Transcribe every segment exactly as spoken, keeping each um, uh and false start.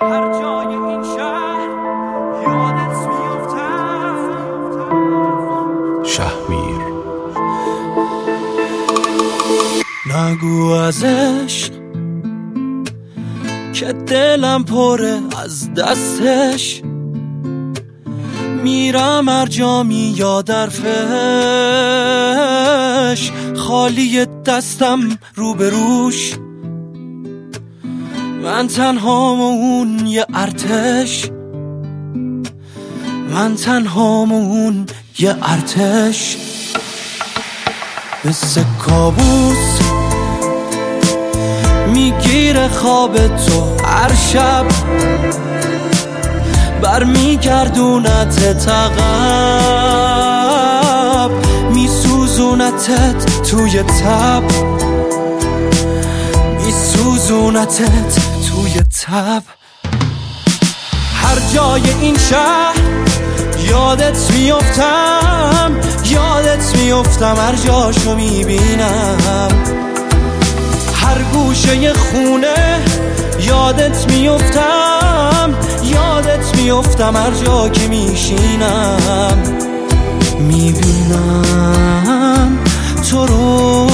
هر جای این شهر یادت میافتم. شهمیر. نگو ازش که دلم پره از دستش، میرم هر جا میاد حرفش، خالی دستم رو به روش، من تنهام و اون یه ارتش، من تنهام و اون یه ارتش. مثل کابوس میگیره خواب تو هر شب، برمیگردونت عقب، میسوزونتت توی تب، میسوزونتت توی تب. هر جای این شهر یادت میافتم، یادت میافتم، هر جاشو میبینم، هر گوشه خونه یادت میافتم، یادت میافتم، هر جا که میشینم میبینم تو رو،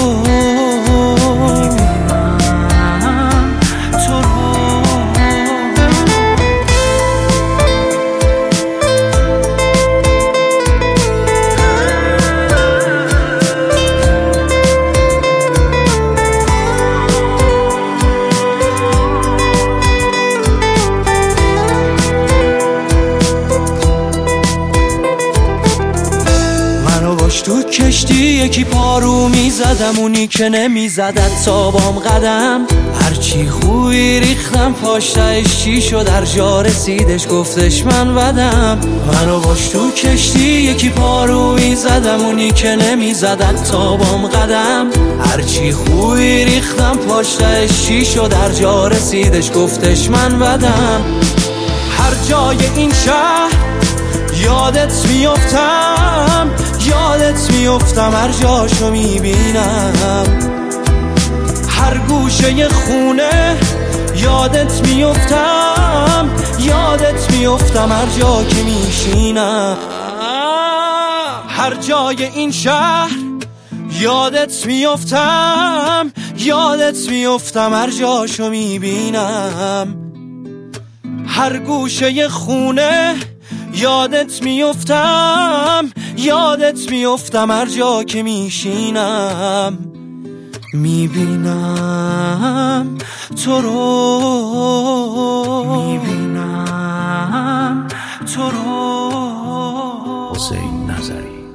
میبینم تو رو. تو کشتی یکی پارو میزدم، اونی که نمیزدت تا بام قدم، هرچی خوی ریختم پاشتش چی شد، هر جا رسیدش گفتش من بدم. منو باش تو کشتی یکی پارو میزدم، اونی که نمیزدت تا بام قدم، هرچی خوی ریختم پاشتش چی شد، هر جا رسیدش گفتش من بدم. هر جای این شهر یادت میافتم، یادت میافتم، هر جاشو میبینم، هر گوشه خونه یادت میافتم، یادت میافتم، هر جا که میشینم. هر جای این شهر یادت میافتم، یادت میافتم، هر جاشو میبینم، هر گوشه خونه یادت میافتم، یادت میافتم، هر جا که میشینم میبینم تو رو، میبینم تو رو. حسین نظری.